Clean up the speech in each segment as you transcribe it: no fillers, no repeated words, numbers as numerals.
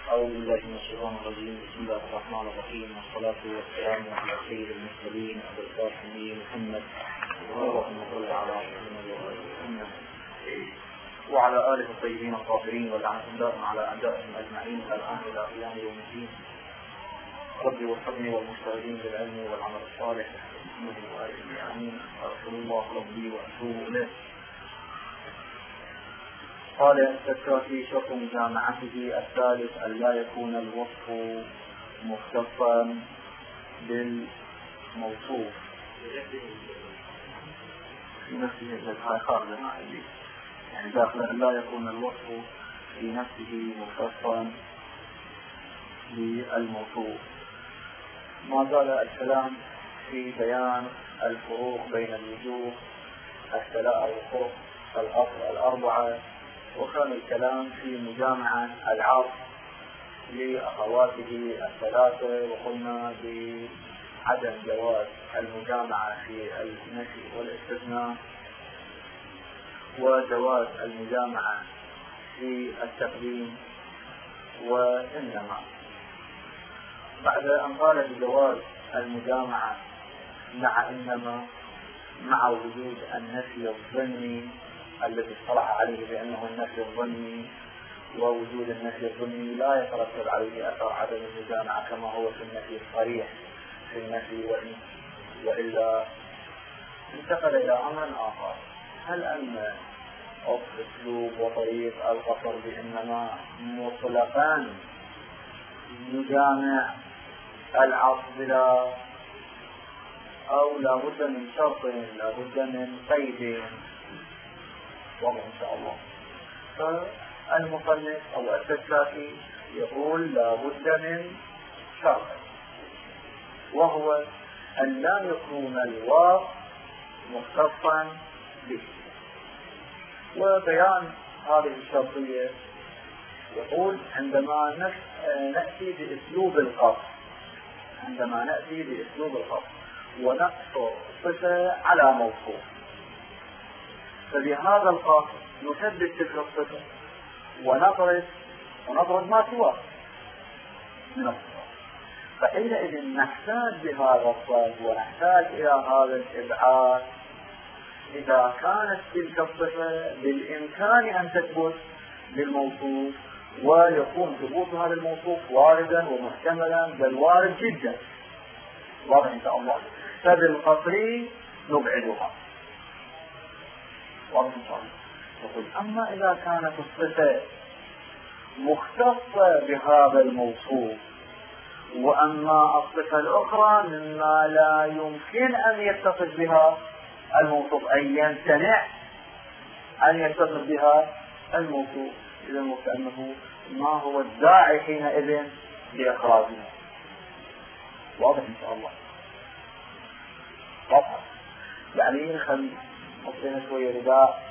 أعوذ بالله من الشيطان الرجيم. بسم الله الرحمن الرحيم، والصلاة والسلام على سيد المرسلين أبي القاسم محمد اللهم صل على محمد وعلى آله الطيبين الطاهرين، ولعنة الله على أعدائهم أجمعين الآن إلى قيام يوم الدين. ربي وفقني والمجتهدين بالعلم والعمل الصالح بحكمته وآله آمين. أرسل الله ربي وأتوب إليه. قال السكرتي شرط مجامعته الثالث أن لا يكون الوصف مختصا بالموصوف في نفسه، هاي خارجة يعني داخل أن لا يكون الوصف في نفسه مختصا بالموصوف. ما زال الكلام في بيان الفروق بين الوجوه الثلاثة الأربعة، وكان الكلام في مجامعة العرض لأخواته الثلاثة، وقلنا بعدم جواز المجامعة في النفي والاستثناء، وجواز المجامعة في التقديم. وإنما بعد أن قال بجواز المجامعة مع وجود النفي الظني الذي اصطلح عليه بأنه النفي الظني، ووجود النفي الظني لا يترتب عليه أثر عدم المجامعة كما هو في النفي الصريح في النفي، وإلا انتقل إلى أمر آخر. هل أن أسلوب وطريق القصر بإنما مطلقا يجامع العصر بلا، أو لابد من شرط، لابد من قيد؟ والله إن شاء الله. فالمصنف أو السكرتي يقول لابد من شرط، وهو أن لا يكون الواو مختصا به. وبيان هذه الشرطية يقول عندما نأتي بأسلوب القصر ونقصر صفة على موصوف، فبهذا القصر نثبت تلك الصفة ونطرد ما سواه من الصفة. فحينئذ نحتاج بهذا الصفة ونحتاج إلى هذا الإبعاد إذا كانت تلك الصفة بالإمكان أن تثبت للموصوف، ويكون ثبوت هذا الموصوف واردا ومحتملا، بل وارد جدا، واضح إن شاء الله. فبالقصر نبعدها، واضح إن شاء الله. يقول أما إذا كانت الصفة مختصة بهذا الموصوف، وأما الصفة الأخرى مما لا يمكن أن يتصف بها الموصوف، أي يمتنع أن يتصف بها الموصوف، إذا وكأنه ما هو الداعي حينئذ لإخراجها. واضح إن شاء الله. واضح يعني نحطينا شوية رداء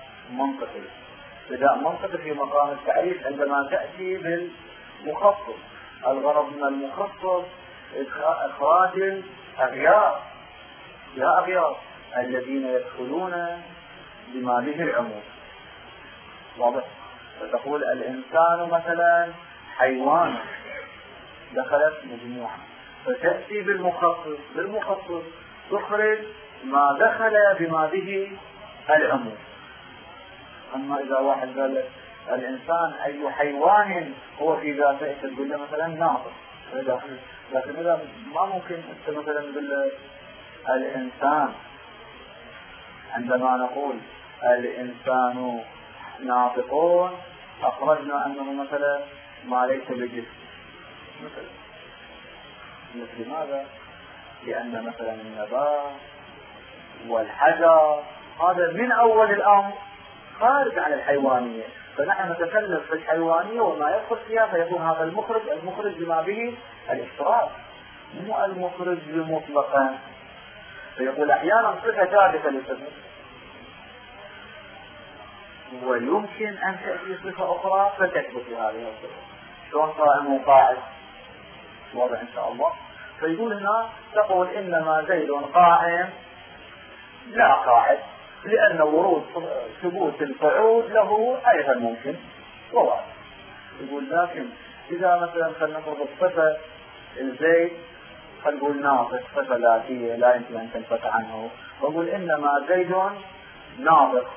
منطقي في مقام التعريف. عندما تأتي بالمخصص، الغرض من المخصص إخراج الأغيار الذين يدخلون بما به العموم. واضح. فتقول الإنسان مثلا حيوان دخلت مجموعة، فتأتي بالمخصص تخرج ما دخل بما به العموم. أما إذا واحد قال لك الإنسان أي حيوان هو في ذاته، تقول له مثلا ناطق، لكن إذا ما ممكن أنت مثلا تقول الإنسان، عندما نقول الإنسان ناطقون أخرجنا أنه مثلا ما ليس بجسم مثل ماذا؟ لأن مثلا النبات والحجر هذا من أول الأمر خارج عن الحيوانية، فنحن نتكلم في الحيوانية وما يدخل فيها، فيكون هذا المخرج بما به الإفراد، مو المخرج مطلقا. فيقول أحيانا صفة ثابتة للصفة، ويمكن أن تأتي صفة أخرى فتثبت هذه الصفة، شلون قائم وقاعد. واضح إن شاء الله. فيقول هنا تقول إنما زيد قائم لا قاعد، لأن ورود ثبوت القعود له أيضا ممكن ووارد. يقول لكن إذا مثلا خلينا نقول الصفة الزيت خلينا نقول ناطق، صفة ذاتية لا يمكن أن تنفك عنه، وأقول إنما زيد ناطق،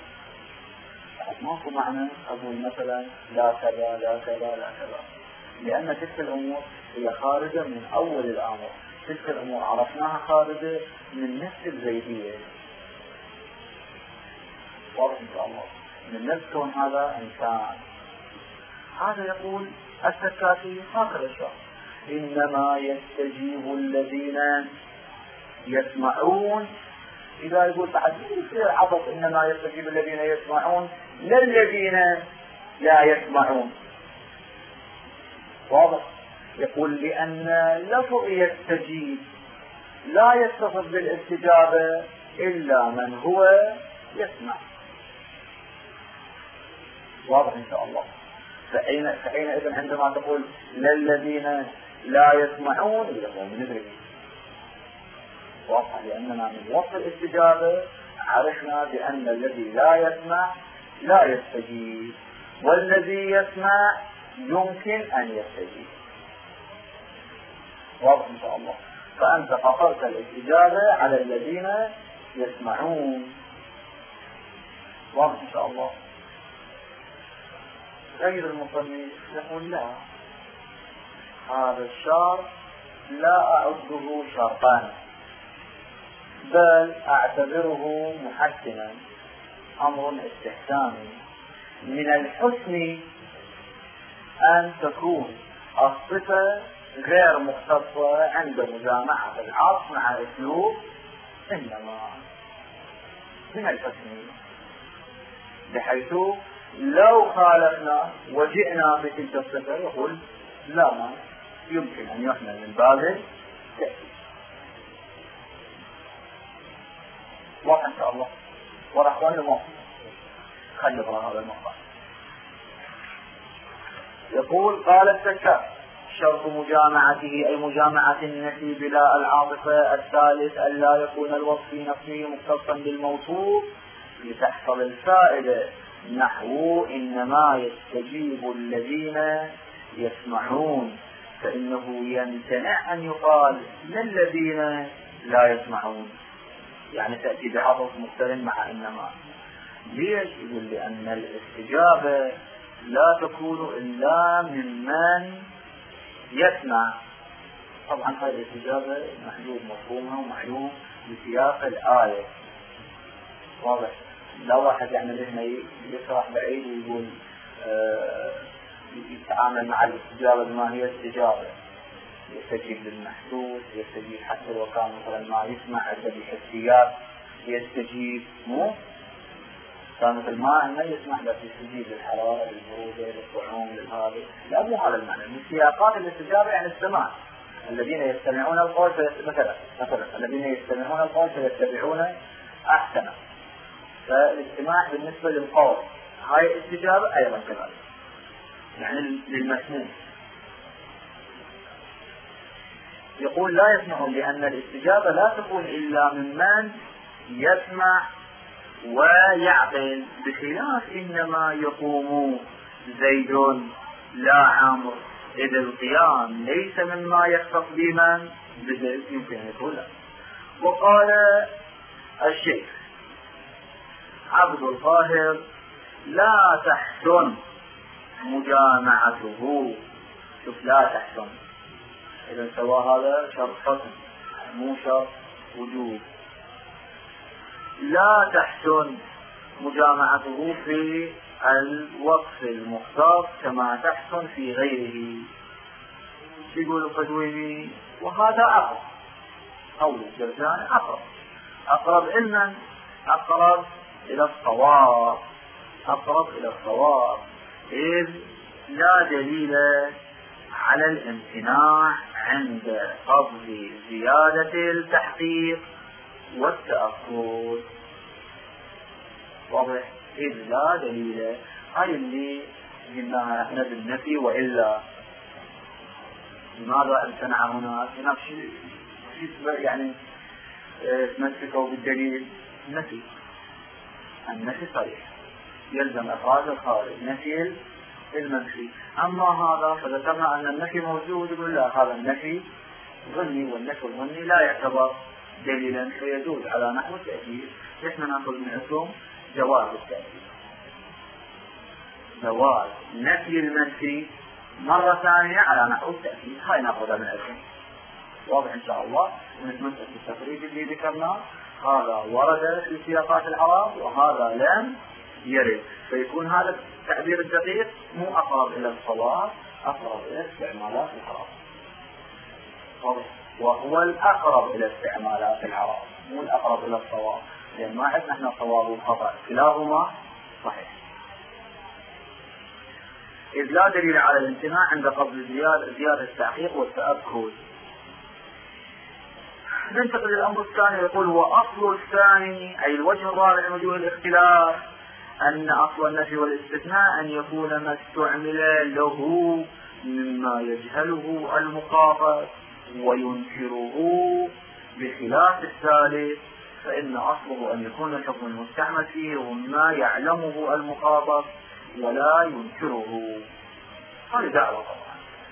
ماكو معنى أقول مثلا لا كذا لا كذا لا كذا، لأن تلك الأمور هي خارجة من أول الأمر، تلك الأمور عرفناها خارجة من نفس الزيدية، واضح إن شاء الله، من نفس كون هذا إنسان. هذا يقول السكاتي هكذا الشرط، إنما يستجيب الذين يسمعون. إذا يقول بعد يصير عبط إنما يستجيب الذين يسمعون للذين لا يسمعون، واضح. يقول لأن لفظ يستجيب لا يتصف بالاستجابة إلا من هو يسمع، واضح إن شاء الله. فحينئذ عندما تقول للذين لا يسمعون يقول ندري، واضح، لأننا من وصف الاستجابة عرفنا بأن الذي لا يسمع لا يستجيب، والذي يسمع يمكن أن يستجيب، واضح إن شاء الله. فأنت قصرت الاستجابة على الذين يسمعون، واضح إن شاء الله. غير المصنف يقول لا، هذا الشرط لا أعده شرطا، بل أعتبره محسنا، أمر استحساني. من الحسن أن تكون الصفة غير مختصة عند مجامعة العطف مع أسلوب إنما، من الحسن، بحيث لو خالفنا وجئنا بتلك الصفة يقول لا، ما يمكن أن يحمل من باب التأكيد، واضح إن شاء الله. ورحوان الموقف خلي نقرأ هذا المقطع. يقول قال السكات شرط مجامعته أي مجامعة النفي بلا العاطفة الثالث أن لا يكون الوصف نفسه مختصا بالموصوف لتحصل الفائدة، نحو إنما يستجيب الذين يسمعون، فإنه يمتنع أن يقال للذين لا يسمعون، يعني تأتي بعطف مقترن مع إنما. ليش؟ يقول لأن الاستجابة لا تكون إلا ممن يسمع. طبعا هذه الاستجابة محجوب مفهومها ومعلوم بسياق الآية، واضح. لا واحد يعمل هنا يشرح بعيد ويقول يتعامل مع الاستجابة بما هي استجابة، يستجيب للمحسوس، يستجيب حتى لو كان مثلا ما يسمع عدة بحسيات يستجيب، مو كان مثل ما يسمع بس يستجيب للحرارة للبرودة للطعوم للهذا، لا مو هذا المعنى. من سياقات الاستجابة يعني السماع، الذين يستمعون القول مثلا الذين يستمعون القول فيتبعون أحسنه، فالاستماع بالنسبة للقول هاي استجابة أيضا كذلك، يعني للمسموع. يقول لا يسمعون لأن الاستجابة لا تكون إلا ممن يسمع ويعقل، بخلاف إنما يقوم زيد لا عمرو، إذ القيام ليس مما يختص بمن بزيد، يمكن أن يقول. وقال الشيخ عبد القاهر لا تحسن مجامعته، شوف لا تحسن، إذا سوى هذا شرط حسن مو شرط وجود. لا تحسن مجامعته في الوصف المختص كما تحسن في غيره، يقول القدويني وهذا أقرب، قول الجرجاني أقرب علما، أقرب إلى الصواب، أقرب إلى الصواب، إذ لا دليل على الامتناع عند قصد زيادة التحقيق والتأكد، واضح. إذ لا دليل، هاي اللي قلناها احنا بالنفي، وإلا لماذا امتنع هناك؟ هناك شيء يعني تمسكوا بالدليل. النفي صريح يلزم إخراج الخارج، نفي المنفي. أما هذا فذكرنا أن النفي موجود، يقول لا هذا النفي ظني، والنفي الظني لا يعتبر دليلا فيجوز على نحو التأكيد. احنا نأخذ من اسم جواز التأكيد، جواز نفي المنفي مرة ثانية على نحو التأكيد. هاي نأخذها من اسم واضح إن شاء الله. من مسألة التفريق اللي ذكرناه هذا ورد في سياقات العرب وهذا لم يرد، فيكون هذا التعبير الدقيق مو أقرب إلى الصواب، أقرب إلى استعمالات العرب، وهو الأقرب إلى استعمالات العرب مو الأقرب إلى الصواب، لأن ما عندنا احنا صواب وخطأ، كلاهما صحيح. إذ لا دليل على الامتناع عند قبل زيادة التحقيق والتأكد. ننتقل للأمر الثاني، يقول وأصل الثاني أي الوجه الرابع من وجوه الاختلاف أن أصل النفي والاستثناء أن يكون ما استعمل له مما يجهله المخاطب وينكره، بخلاف الثالث فإن أصله أن يكون الحكم المستعمل فيه وما يعلمه المخاطب ولا ينكره. هذه دعوة طبعا.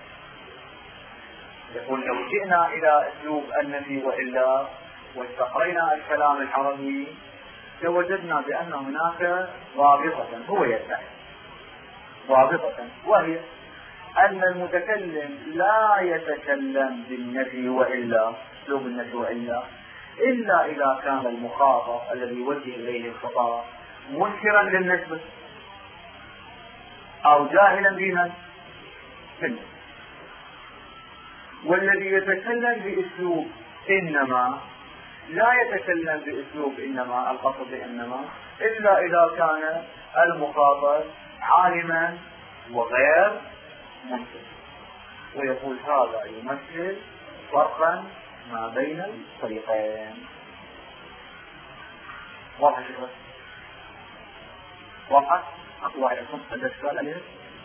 يقول لو جئنا إلى أسلوب النفي وإلا واستقرينا الكلام العربي لوجدنا بأن هناك ضابطة هو يدعي ضابطة، وهي أن المتكلم لا يتكلم بالنفي وإلا، أسلوب النفي وإلا، إلا إذا كان المخاطب الذي يوجه إليه الخطاب منكرا للنسبة أو جاهلا بها، والذي يتكلم بأسلوب إنما لا يتكلم بأسلوب إنما، القصد بإنما، إلا إذا كان المخاطب عالما وغير منكر. ويقول هذا يمثل فرقا ما بين الطريقين. واضح شكرا؟ واضح؟ أقوى عليكم هذا السؤال عليه؟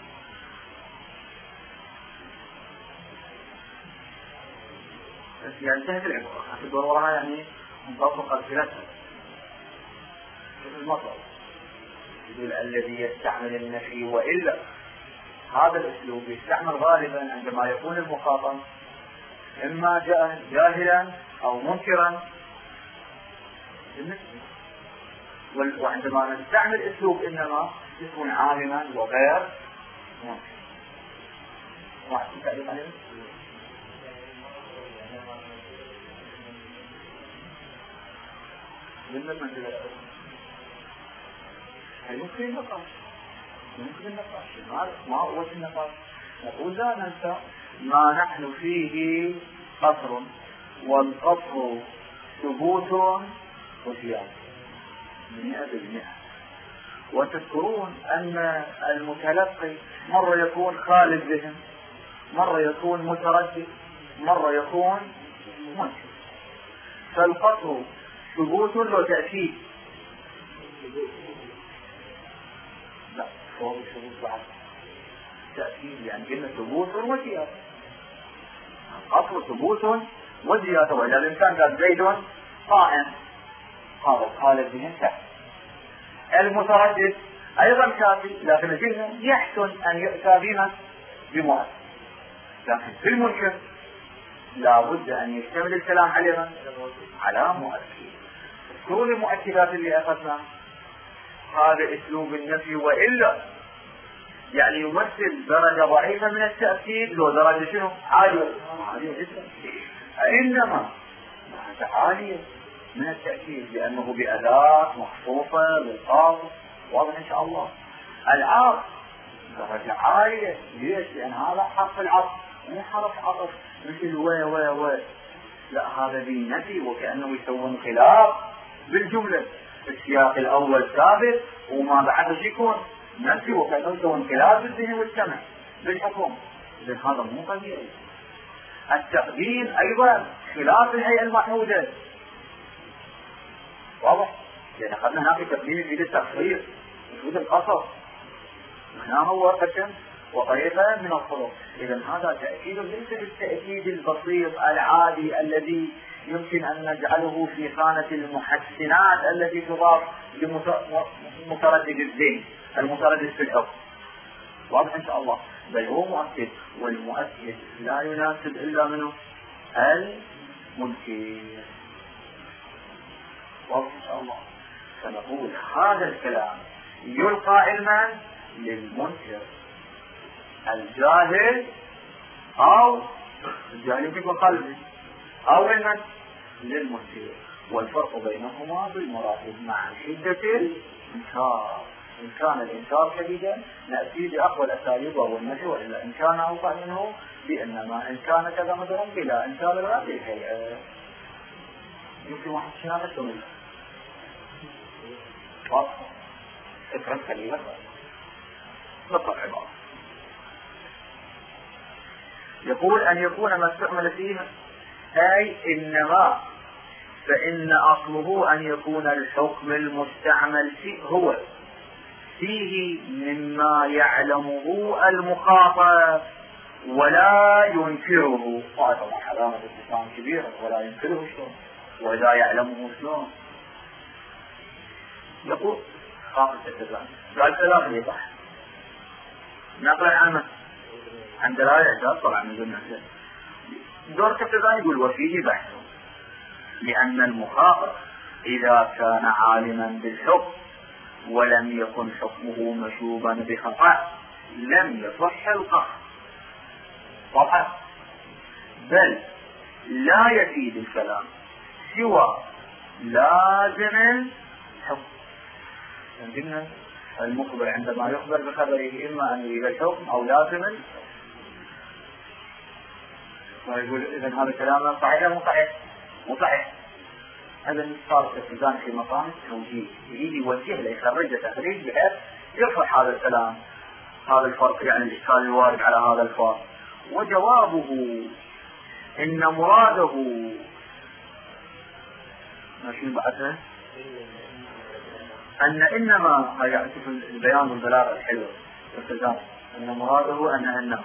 يعني انتهت العبارة هتدور وراها، يعني نطبق الثلاثة في المطلب. يقول الذي يستعمل النفي وإلا، هذا الأسلوب يستعمل غالبا عندما يكون المخاطب إما جاهلا أو منكرا بالنسبة، وعندما نستعمل أسلوب إنما يكون عالما وغير منكر. واحد تعليق عليه؟ ممكن النقاش، ممكن النقاش، ما هو النقاش؟ نقول لا ننسى ما نحن فيه قصر، والقصر ثبوت وزيادة 100%. وتذكرون أن المتلقي مرة يكون خالد ذهن، مرة يكون متردد، مرة يكون منكر. فالقصر ثبوت وتأكيد، لا هو ثبوت بعد تأكيد، يعني قلنا ثبوت وزيادة. القصر ثبوت وزيادة، وإذا الإنسان قال زيد قائم هذا خالد ذهن تحت. المتردد أيضا كافي، لكن قلنا يحسن أن يؤتى بما بمؤثر، لكن في المنكر لا بد أن يشتمل الكلام على مؤكد. كل المؤكدات اللي أخذنا هذا أسلوب النفي وإلا، يعني يمثل درجة ضعيفة من التأكيد، لو درجة شنو؟ عالية جدا. إنما عالية من التأكيد لأنه بأداة مخصوصة بالقاف، واضح إن شاء الله. العطف درجة عالية، ليش؟ لأن هذا حرف العطف مو حرف عطف مثل و لا، هذا بالنفي وكأنه يسوون خلاف بالجملة. السياق الأول ثابت وما بعده يكون نفي وكأنه يسوون خلاف بالذهن والسمع بالحكم، إذن هذا مو طبيعي. التقديم أيضا خلاف الهيئة المحمودة، واضح؟ لأن أخذنا هناك تقديم في التخفيف وجود القصر، هنا هو قسم وطريقة من الخلق. إذن هذا تأكيد ليس بالتأكيد البسيط العادي الذي يمكن أن نجعله في خانة المحسنات التي تضاف لمتردد الذهن المتردد في الحكم. واضح إن شاء الله. بل هو مؤكد، والمؤكد لا يناسب إلا منه المنكر. واضح إن شاء الله. فنقول هذا الكلام يلقى علما للمنكر الجاهل، أو الجاهل يكون قلبي، أو علما للمنكر. والفرق بينهما بالمراتب مع شدة الإنكار. إن كان الإنكار شديدا نأتي بأقوى الأساليب وهو النفي، وإلا إن كان أوقع منه بإنما إن كان كذا مثلا بلا إنكار ولا بالهيئة. يمكن واحد شنو تقول فكرة خليلة نقرأ عبارة. يقول أن يكون ما استعمل فيه أي إنما، فإن أصله أن يكون الحكم المستعمل فيه هو فيه مما يعلمه المخاطب ولا ينكره. هذا علامة استفهام كبيرة، ولا ينكره شلون ولا يعلمه شلون. يقول خاطب التزام قال كلام يضح نقل عنه عن دلالة طبعا من ضمن دور التزام. يقول وفيه بحث، لأن المخاطب إذا كان عالما بالحكم ولم يكن حكمه مشوبا بخطأ لم يصح القصد طبعا، بل لا يفيد الكلام سوى لازم الحكم. عندنا المخبر عندما يخبر بخبره إما أن يريد الحكم أو لازم الحكم. ويقول إذن هذا كلام صحيح مو صحيح؟ مو صحيح. هذا صار التزام في مقام التوجيه، يريد يوجه له يخرج تخريج بحيث يصح هذا الكلام، هذا الفرق يعني الإشكال الوارد على هذا الفرق. وجوابه إن مراده ماشي بعدها أن إنما يعطي البيان والبلاغة الحلوة التزام، أن مراده أن إنما.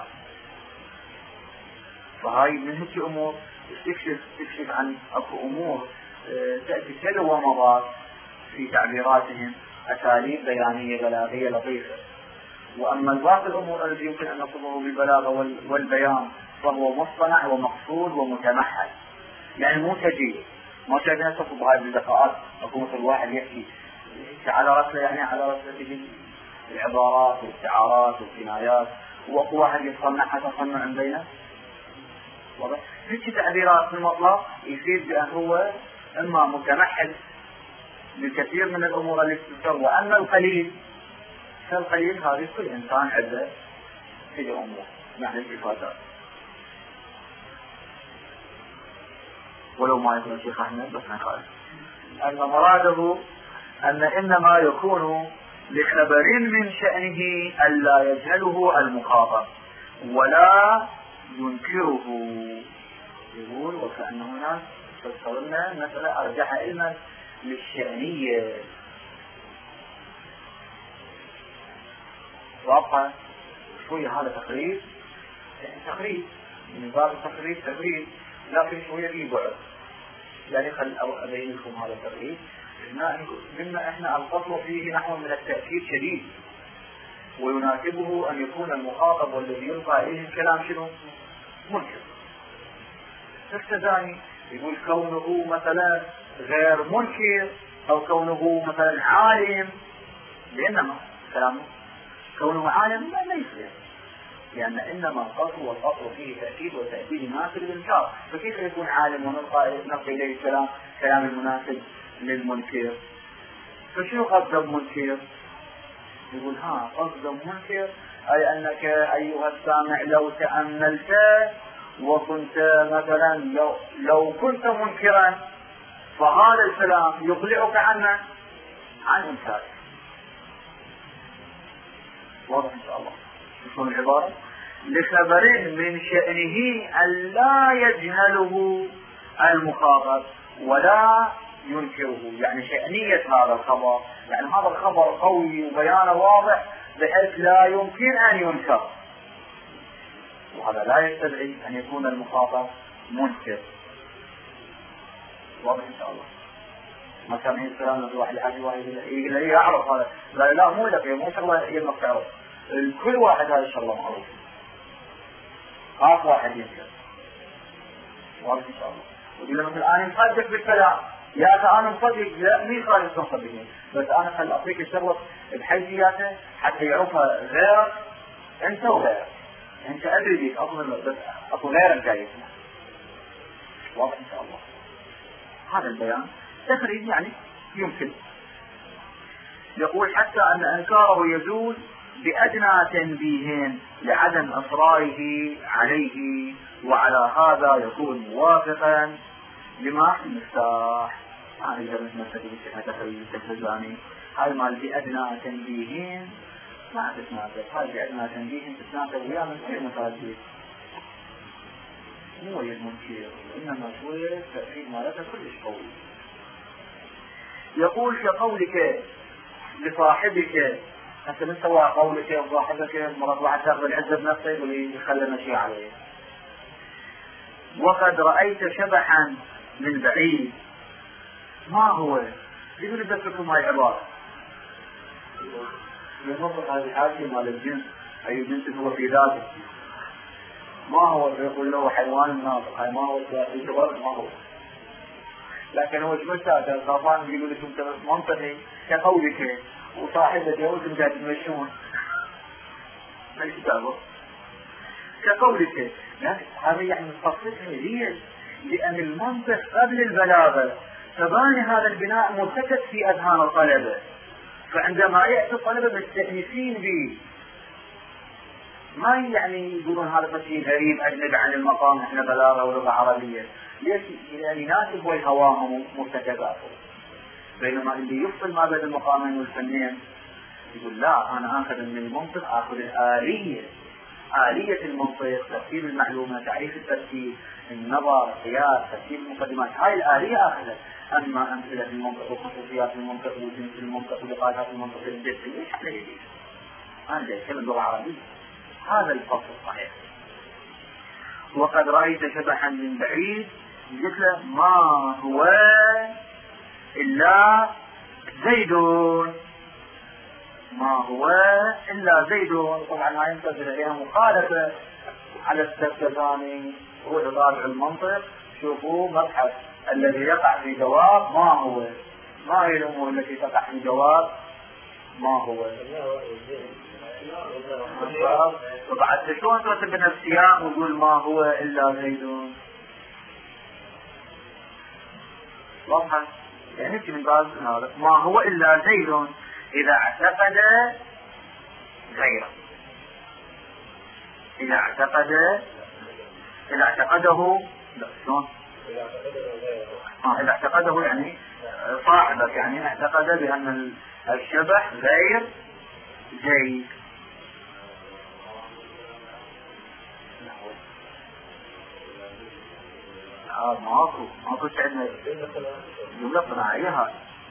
فهاي من هيك أمور تكشف عن أكو أمور تأتي تلو ومضات في تعبيراتهم، أساليب بيانية بلاغية لطيفة. وأما الباقي الأمور التي يمكن أن نصبه بالبلاغة والبيان فهو مصطنع ومقصود ومتمحل، يعني مو تجيل، ما شايفين نصف بهاي الدقائق. أكو مثل واحد يحكي على رسله، يعني على رسله تجي العبارات والاستعارات والكنايات، وأكو واحد يصنعها تصنع بينه. هيك تعبيرات في المطلق يصير بأن هو إما متمحل بالكثير من الأمور اللي تذكر، وأما القليل فالقليل هذه كل إنسان عنده في أمور يعني الإفادات. ولو ما يكون الشيخ أحمد بس نقال أن مراده أن إنما يكون لخبر من شأنه ألا يجهله المخاطب ولا ينكره. يقول وكأنه هنا تصورنا مسألة أرجح علما للشأنية. واضحة شوية هذا تقريب، تقريب من باب التقريب تقريب، لكن شوية فيه بعد. يعني خل أبين لكم هذا التقريب مما إحنا الفصل فيه نحو من التأكيد شديد، ويناسبه أن يكون المخاطب والذي يلقى إليه الكلام شنو؟ منكر. التزامي يقول كونه مثلا غير منكر أو كونه مثلا عالم، لأنما كلامه كونه عالم لا يصير، لأن إنما القصر والقصر فيه تأكيد وتأكيد مناسب للإنكار. فكيف يكون عالم ونلقى إليه الكلام كلام المناسب للمنكر؟ فشو قصد منكر؟ يقول قصد منكر أي أنك أيها السامع لو تأملت وكنت مثلا لو كنت منكرا فهذا الكلام يقلعك عن إنكاره. واضح إن شاء الله شوفون العبارة. لخبر من شأنه ألا يجهله المخاطب ولا ينكره، يعني شأنية هذا الخبر، يعني هذا الخبر قوي وبيانه واضح بحيث لا يمكن أن ينكر، وهذا لا يستدعي أن يكون المخاطب منكر. واضح إن شاء الله. ما كان هي السلام الواحد الحاجة واحد يقول لي أعرف هذا، لا مو لك مو شغلة يلمك تعرف، كل واحد هذا الشغلة معروف، خاص واحد ينكر واضح إن شاء الله. وإذا مثلا أنا مصدق بالكلام، يا أنا مصدق، لا مين قال أنتم مصدقين، بس أنا خل أعطيك الشغلة بحيثياته حتى يعرفها غيرك أنت وغيرك. أنت أدري بيك أظن بس أكو غيرك جاي يسمع. واضح إن شاء الله. هذا البيان تقريبا يعني يمكن. يقول حتى أن إنكاره يزول بأدنى تنبيه لعدم إصراره عليه، وعلى هذا يكون موافقا لما المفتاح. أنا إذا مثل تقريبا تقريبا تقريبا هاي مال بأدنى تنبيه ما تتناسب، هاي بأدنى تنبيه تتناسب وياه من كل مفاسد، مو المنكر، إنما شوية تأكيد مالته كلش قوي. يقول كقولك لصاحبك، أنت من سواء قولك وصاحبك مرض واحد تاخذ العزة بنفسه يقول يخلى مشي عليه. وقد رأيت شبحا من بعيد، ما هو؟ يقول لك لكم هاي عبارة ينطق هذه الحاكم مال الجنس، أي جنس هو في ذاته، ما هو يقول له حيوان ناطق، هاي ما هو يعتبر ما هو، لكن هو جمسات الخافان يقول لكم منطقي كقولك وصاحبك وانتم قاعد تمشون الكتابه كقولك. هذا يعني مخصصه ليش؟ لأن المنطق قبل البلاغة، فبان هذا البناء مرتكز في أذهان الطلبة، فعندما يأتي الطلبة مستأنسين به، ما يعني يقولون هذا شيء غريب أجنب عن المقام، احنا بلاغة ولغة عربية، ليش؟ يعني يناسب والهواهم مرتكزاته. بينما اللي يفصل ما بين المقامين والفنين يقول لا، أنا آخذ من المنطق آخذ الآلية، آلية المنطق، ترتيب المعلومة، تعريف الترتيب، النظر، قياس، ترتيب المقدمات، هاي الآلية آخذها. أما أمثلة المنطق وخصوصيات المنطق وجنس المنطق ولقاءات المنطق البدء ليش على يدي؟ أنا جاي كلمة لغة عربية. هذا الفصل الصحيح. وقد رأيت شبحا من بعيد، قلت له ما هو إلا زيد، ما هو إلا زيد. طبعا ما ينتظر إليها مخالفة على السرطاني، هو طالع المنطق. شوفوا مبحث الذي يقع في جواب ما هو، ما هي الأمور التي تقع في جواب ما هو. وبعد شلون ترتب السياق ويقول ما هو إلا زيد؟ واضحة يعني من بعض هذا ما هو إلا زيد إذا اعتقد غيره، إذا اعتقده لا شلون؟ إذا اعتقده يعني صاحبك، يعني اعتقد بأن الشبح غير زيد. ماكو عندنا جملة صناعية.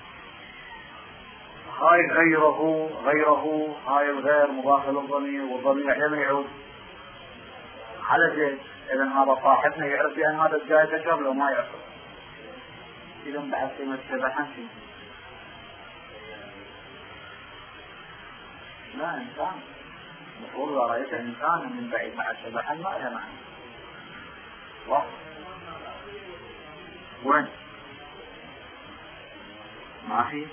هاي غيره هاي الغير مضاف للضمير، والضمير لم يعود على زيد. إذا هذا صاحبنا يعرف بأن هذا الجاي ذكر لو ما يعرف. إذا بعد قيمة شبحا فيه لا إنسان، المفروض إذا رأيت إنسان من بعيد بعد شبحا ما له معنى. واضح؟ وين؟ ما في؟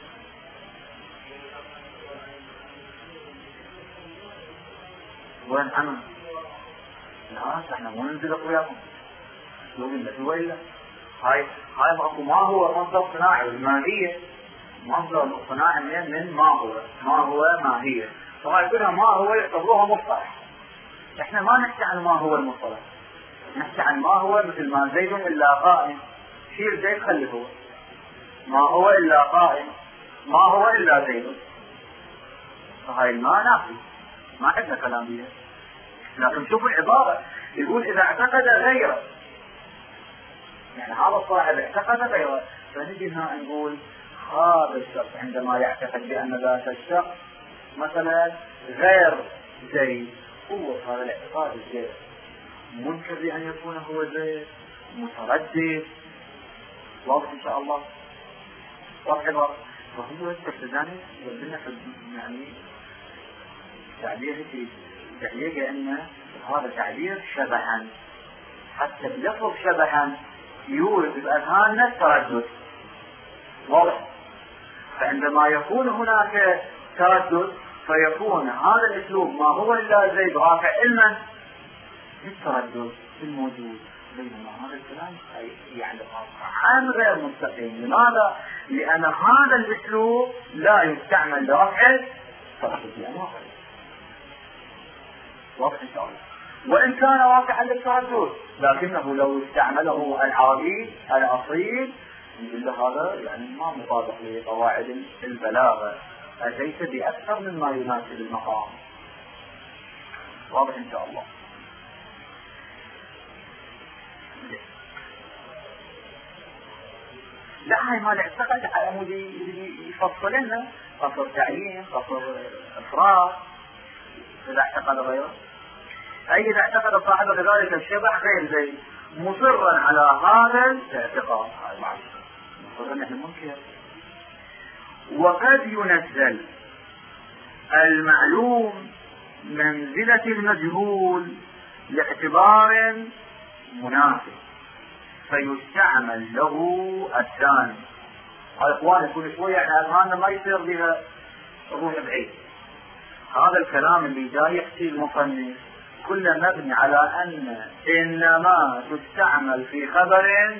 وين أنا؟ لا احنا مو ننزل وياكم. يقول لك ويلا هاي ما هو مصدر صناعي الماهية، مصدر صناعي من ما هو ماهية. طبعا يقولها ما هو يعتبروها مصطلح. احنا ما نحكي عن ما هو المصطلح، نحكي عن ما هو مثل ما زيد إلا قائم، شيل زيد خلي هو ما هو إلا قائم، ما هو إلا زيد. فهاي ما نافي، ما عندنا كلام بيها. لكن شوفوا العبارة، يقول إذا اعتقد غيره، يعني هذا الصاحب اعتقد غيره، فنجي هنا نقول هذا الشخص عندما يعتقد بأن ذات الشخص مثلا غير زيد، هو هذا الاعتقاد الزيد منكر بأن يكون هو زيد، متردد. واضح إن شاء الله؟ واضح عبارة. فهو التفسداني يبدلنا يعني تعبير تعبير أن هذا تعبير شبها، حتى بلفظ شبها يورد بأذهاننا التردد. واضح؟ فعندما يكون هناك تردد فيكون هذا الأسلوب ما هو إلا زي رافع علما للتردد الموجود، بينما هذا الكلام يعني عام غير مستقيم. لماذا؟ لأن هذا الأسلوب لا يستعمل لرفع التردد. يعني واضح إن شاء الله. وإن كان رافعا للتردد لكنه لو استعمله العربي الأصيل نقول له هذا يعني ما مطابق لقواعد البلاغة، أتيت بأكثر مما يناسب المقام. واضح إن شاء الله. لا هاي ما الاعتقد على مود يفصل لنا قصر تعيين قصر إفراط إذا اعتقد غيره. أي إذا اعتقد صاحب ذلك الشبح غير زي مصرا على هذا الاعتقاد، مصرا نحن منكر. وقد ينزل المعلوم منزلة المجهول لاعتبار مناسب فيستعمل له الثاني. الإخوان يكون شوية يعني أذهاننا ما يصير بها روح بعيد. هذا الكلام اللي جاي يحكي المصنف كله مبني على أن إنما تستعمل في خبر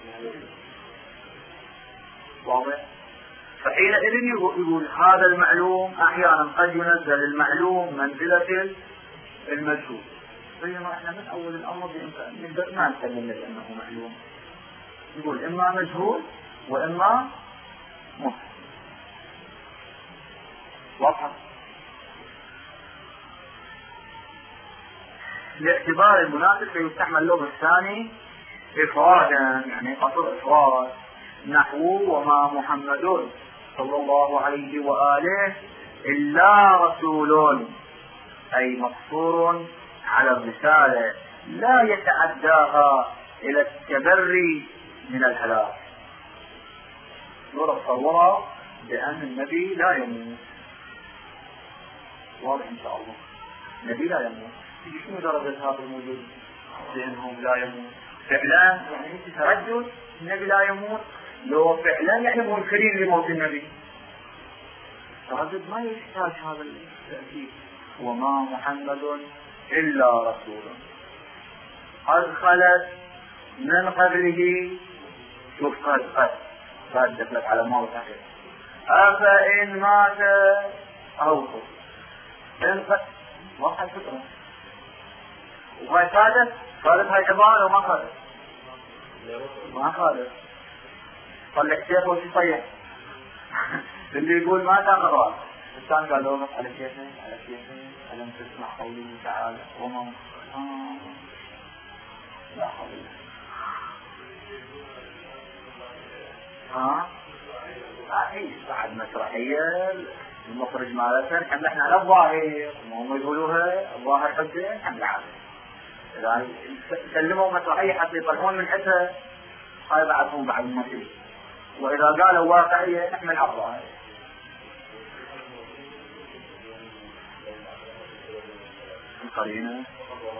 واضح. فحينئذ يقول هذا المعلوم أحيانا قد ينزل المعلوم منزلة المجهول، بينما احنا من أول الأمر نقدر ما نسلم أنه معلوم، يقول إما مجهول وإما مفهم. واضح؟ لاعتبار المناسب فيستعمل له الثاني إفرادا، يعني قصر إفراد، نحو وما محمد صلى الله عليه وآله إلا رسول، أي مقصور على الرسالة لا يتعداها إلى التبري من الهلاك. نرى صورة بأن النبي لا يموت. واضح إن شاء الله. النبي لا يموت. شنو درجة هذا الموجود بأنهم لا يموت؟ فعلا يعني تردد النبي لا يموت، لو فعلا يعني منكرين لموت النبي. تردد ما يحتاج هذا التأكيد. وما محمد إلا رسول قد خلت من قبله، شوف قد دخلت على موت أخير، أفإن مات أو إن قد وقع الفطرة. وهاي قالت هاي عبارة وما قالت ما قالت طلع سيفه وش يطيح اللي يقول ما تاخذ الثاني قال له على كيفه ألم تسمع قوله تعالى وما لا حول بعد مسرحية المخرج مالتها نحن احنا على الظاهر وهم يقولوها الظاهر حجة نحن عادي. إذا سلموا مسرحية حتى يطلعون من حتى هاي بعدهم بعد المسيح، وإذا قالوا واقعية نحمل على الظاهر. القرينة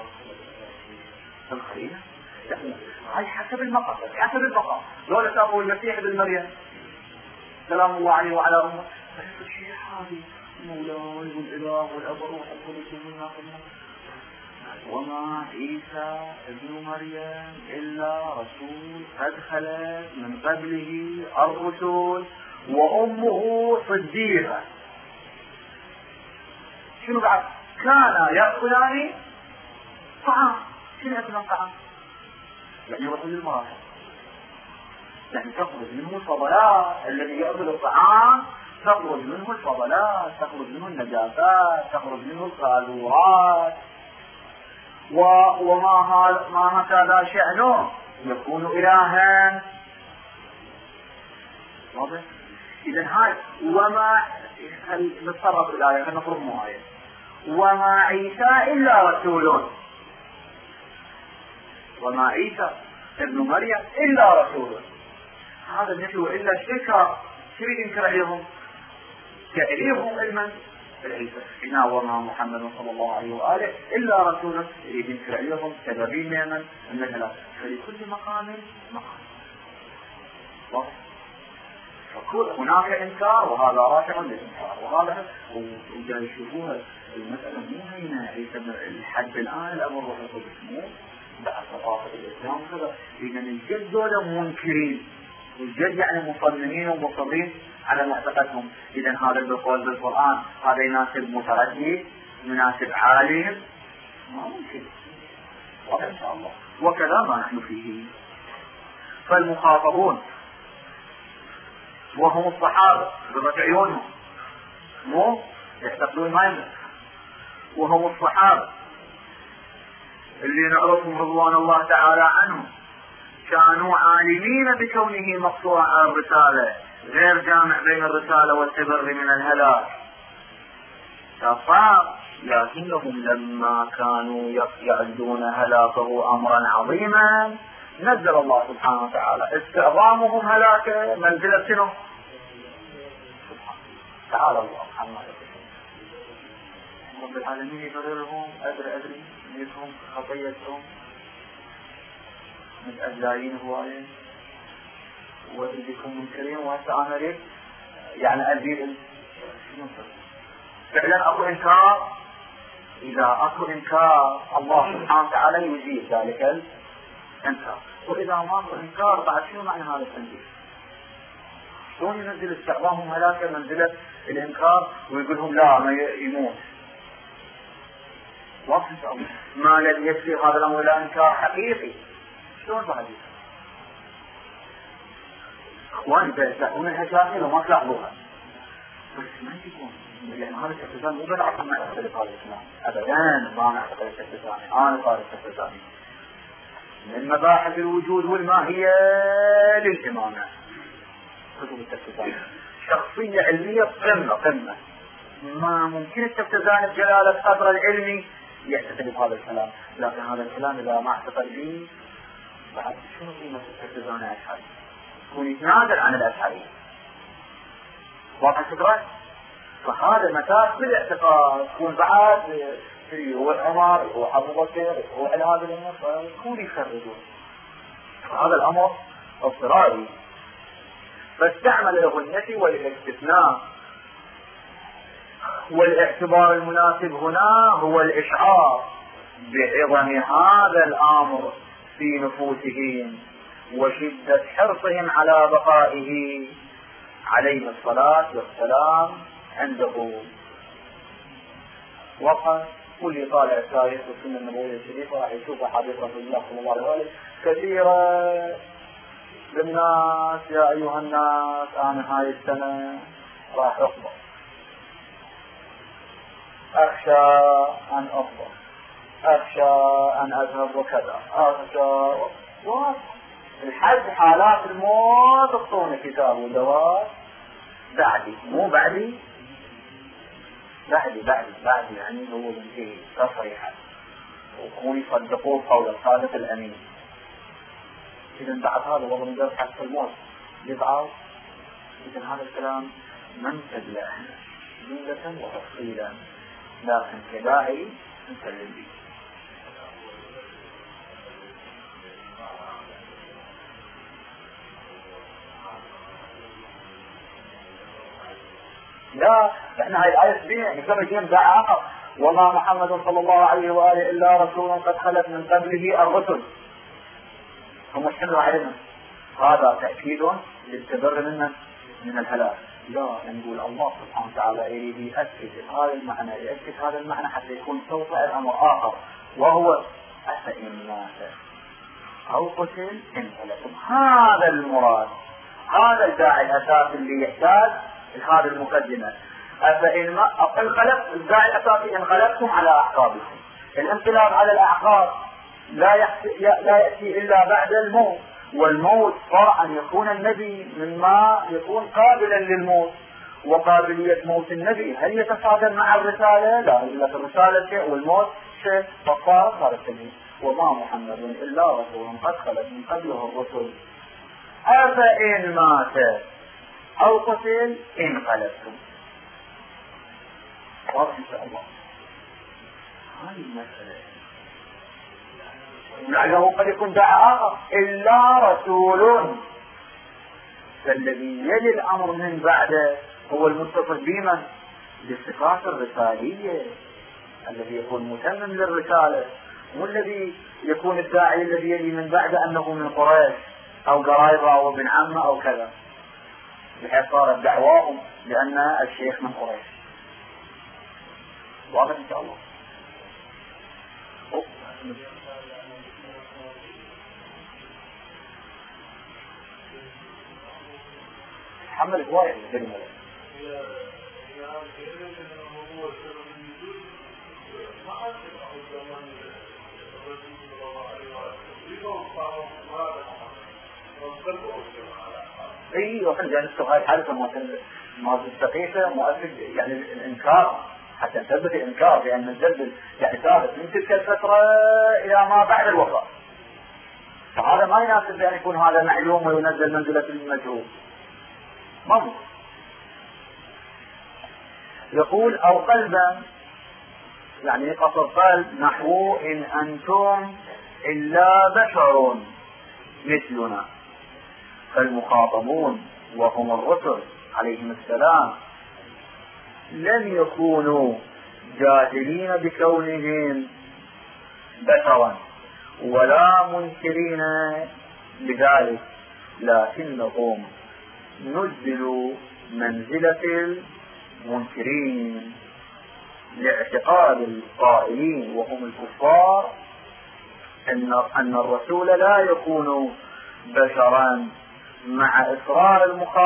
هاي حسب المقام دولة أبو المسيح ابن مريم سلام الله عليه وعلى أمه بس الشيء هذه مولاي والإله والأب والروح القدس منا كلنا. وما عيسى ابن مريم إلا رسول قد خلت من قبله الرسل وأمه صديقة. شنو بعد؟ كان يأكلان طعام. شنو يأكلان طعام؟ يعني رسول المراحل، يعني تخرج منه الفضلات. الذي يأكل الطعام تخرج منه الفضلات، تخرج منه النجاسات، تخرج منه القاذورات. وما هكذا شأنه يكون إلها. واضح؟ إذن هاي وما نتصرف الآية نفرض معايا وما عيسى إلا رسول. وما عيسى ابن مريم إلا رسول. هذا النفي وإلا شكرا شو ينكر عليهم؟ كعليهم علما العيسى هنا وما محمد صلى الله عليه وآله إلا رسول ينكر عليهم سببين من المثل، فلكل مقام مقام. هناك إنكار وهذا رافع للإنكار وهذا وجاي يشوفوها المسألة مو هنا الحد الآن الأمر روح القدس مو بعد ثقافة الإسلام كذا، إذا الجد دول منكرين والجد يعني مصممين ومصرين على معتقدهم. إذا هذا القول بالقرآن هذا يناسب متردد يناسب عالم ما ممكن إن شاء الله. وكذا ما نحن فيه. فالمخاطبون وهم الصحابة بضت عيونهم مو يعتقدون ما يملك، وهم الصحابة اللي نعرفهم رضوان الله تعالى عنهم كانوا عالمين بكونه مقصورا على الرسالة غير جامع بين الرسالة والتبر من الهلاك فصار، لكنهم لما كانوا يعدون هلاكه أمرا عظيما نزل الله سبحانه وتعالى استعظامهم هلاكه منزلة شنو؟ تعالى الله عما يقولون. رب العالمين يقررهم أدري منهم خطيتهم من أجلايين هوايين وإذكم منكرين وهسه أنا ريد يعني أزيد فعلا أكو إنكار. إذا أكو إنكار الله سبحانه وتعالى يجيب ذلك الإنكار، وإذا ما أكو إنكار بعد شنو معنى هذا التنزيل؟ شلون ينزل استعظامهم هلاك منزلة الإنكار ويقولهم لا ما يموت؟ واضح إن شاء الله. ما الذي يكفي هذا الأمر إلى إنكار حقيقي؟ شلون بعد؟ أخوان تلاحظون الهشاشين وما تلاحظوها بس ما يكون يعني هذا الشخصان مو بالعقل ما يختلف هذا الإسلام أبدا، ما نعتقد الشخصان أنا قال الشخصان من مباحث الوجود والماهية للإمامة كتب التفتزاني شخصية علمية قمة ما ممكن التفتزاني بجلالة القدر العلمي يعتقد بهذا الكلام، لكن هذا الكلام إذا ما اعتقد به بعد شنو قيمة التفتزاني أشعري؟ يكون يتنازل عن الأشعري. واضح الفكرة؟ فهذا متاح بالاعتقاد يكون بعد هو عمر هو أبو بكر هو على هذا الأمر فيكون يخرجون. هذا الأمر اضطراري فاستعمل له النفي والاستثناء، والاعتبار المناسب هنا هو الإشعار بعظم هذا الأمر في نفوسهم وشدة حرصهم على بقائه عليه الصلاة والسلام عنده. وقد كل طالع التاريخ والسنة النبوية الشريفة راح يشوف حديث رسول الله صلى الله عليه وسلم كثيرا للناس يا أيها الناس أنا هاي السنة راح أخبر أخشى أن أخبر أخشى أن أذهب وكذا أخشى الحد حالات الموت اعطوني كتاب ودواء بعدي مو بعدي بعدي يعني هو منتهي تصريحا وكون يصدقوه قول الصادق الأمين. إذا بعد هذا والله من درس حتى الموت يضعف. إذا هذا الكلام منسب له جملة وتفصيلا لكن كداعي نسلم به. لا احنا هاي الآية سبيع نكمل فيهم داعي آخر وما محمد صلى الله عليه وآله إلا رسول قد خلت من قبله الرسل هم حملوا علينا. هذا تأكيد للتبر من الهلاك. لا نقول الله سبحانه وتعالى يريد يأكد هذا المعنى حتى يكون سوف الأمر آخر وهو أفإن مات أو قتل انقلبتم. هذا المراد هذا الداعي الأساسي اللي يحتاج هذه المقدمة. أفإن انقلبت الداعي الأساسي انقلبتم على أعقابكم. الانقلاب على الأعقاب لا يأتي إلا بعد الموت، والموت صار أن يكون النبي مما يكون قابلا للموت، وقابلية موت النبي هل يتصادم مع الرسالة؟ لا، إلا الرسالة شيء والموت شيء، فصار السبيل وما محمد إلا رسول قد خلت من قبله الرسل أفإن مات أو قتل انقلبتم. واضح إن شاء الله. هذه المسألة لعله قد يكون دعاء إلا رسول، فالذي يلي الأمر من بعده هو المتصف بمن؟ بالصفات الرسالية، الذي يكون متمم للرسالة، والذي يكون الداعي الذي يلي من بعده أنه من قريش أو قرايبه أو ابن عمه أو كذا، بحيث صارت دعواهم لأن الشيخ من قريش. واضح إن شاء الله. حمل هواية بالكلمة. اي وفي جانب السؤال حالة ما تستقيسه مؤثر يعني الانكار، حتى نثبت الانكار لان الجد يعني ثابت من تلك الفترة الى ما بعد الوفاة، فهذا ما يناسب بان يكون هذا معلوم وينزل منزلة المجهول. ممكن يقول او قلبا يعني قصر قلب نحو ان انتم الا بشر مثلنا، فالمخاطبون وهم الرسل عليهم السلام لم يكونوا جاهلين بكونهم بشرا ولا منكرين لذلك، لكنهم نزلوا منزلة المنكرين لاعتقاد القائلين وهم الكفار أن الرسول لا يكون بشرا، مع إصرار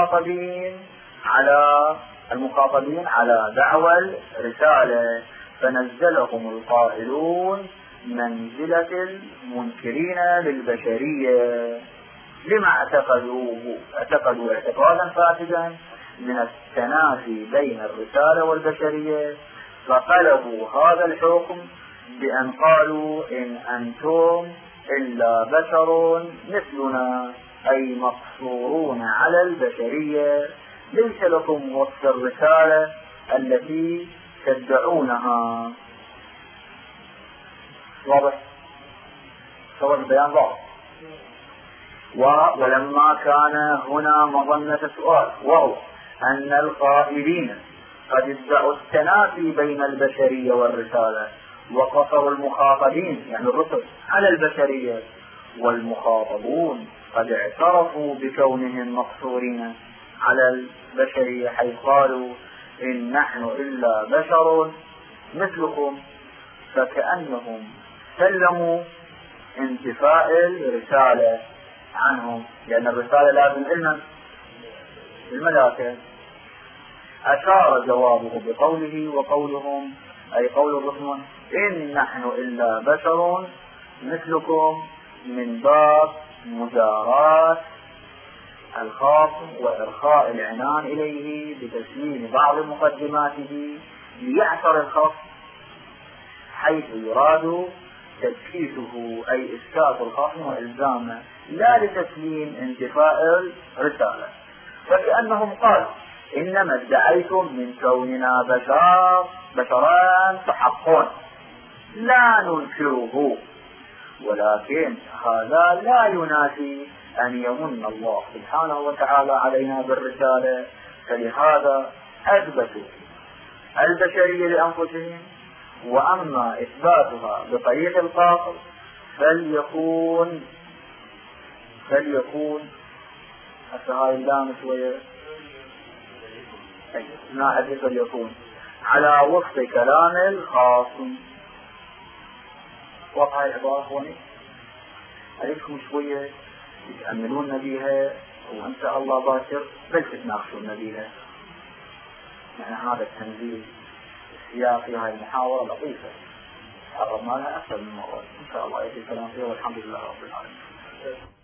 المخاطبين على دعوى الرسالة، فنزلهم القائلون منزلة المنكرين للبشرية، لما اعتقدوا اعتقادا فاسدا من التنافي بين الرسالة والبشرية، فقلبوا هذا الحكم بأن قالوا إن أنتم إلا بشر مثلنا، أي مقصورون على البشرية، ليس لكم وصف الرسالة التي تدعونها. واضح؟ صور البيان واضح. ولما كان هنا مظنة سؤال، وهو أن القائلين قد ادعوا التنافي بين البشرية والرسالة، وقصروا المخاطبين يعني الرسل على البشرية، والمخاطبون قد اعترفوا بكونهم مقصورين على البشرية، حيث قالوا إن نحن إلا بشر مثلكم، فكأنهم سلموا انتفاء الرسالة عنهم، لأن الرسالة لازم علما الملائكة. أشار جوابه بقوله وقولهم أي قول الرسل إن نحن إلا بشر مثلكم، من باب مجاراة الخاص وإرخاء العنان إليه بتسليم بعض مقدماته ليعثر الخاص، حيث يراد تدكيسه أي إسكات الخصم وإلزامه، لا لتسليم انتفاء الرسالة. فكأنهم قالوا إنما ادعيتم من كوننا بشران فحقون لا ننكره، ولكن هذا لا ينافي أن يمن الله سبحانه وتعالى علينا بالرسالة، فلهذا أثبتوا البشرية لأنفسهم، وأما إثباتها بطريق القاصر فليكون هاي اللام شوية فليكون على وفق كلام الخاص. وقع العبارة هوني عليكم شوية يتأملون بها، وإن شاء الله باكر بل تتناقشون بها. يعني هذا التنزيل السياقي هاي المحاورة لطيفة عرضنا لها أكثر من مرة، إن شاء الله يجي كلام فيها، والحمد لله رب العالمين.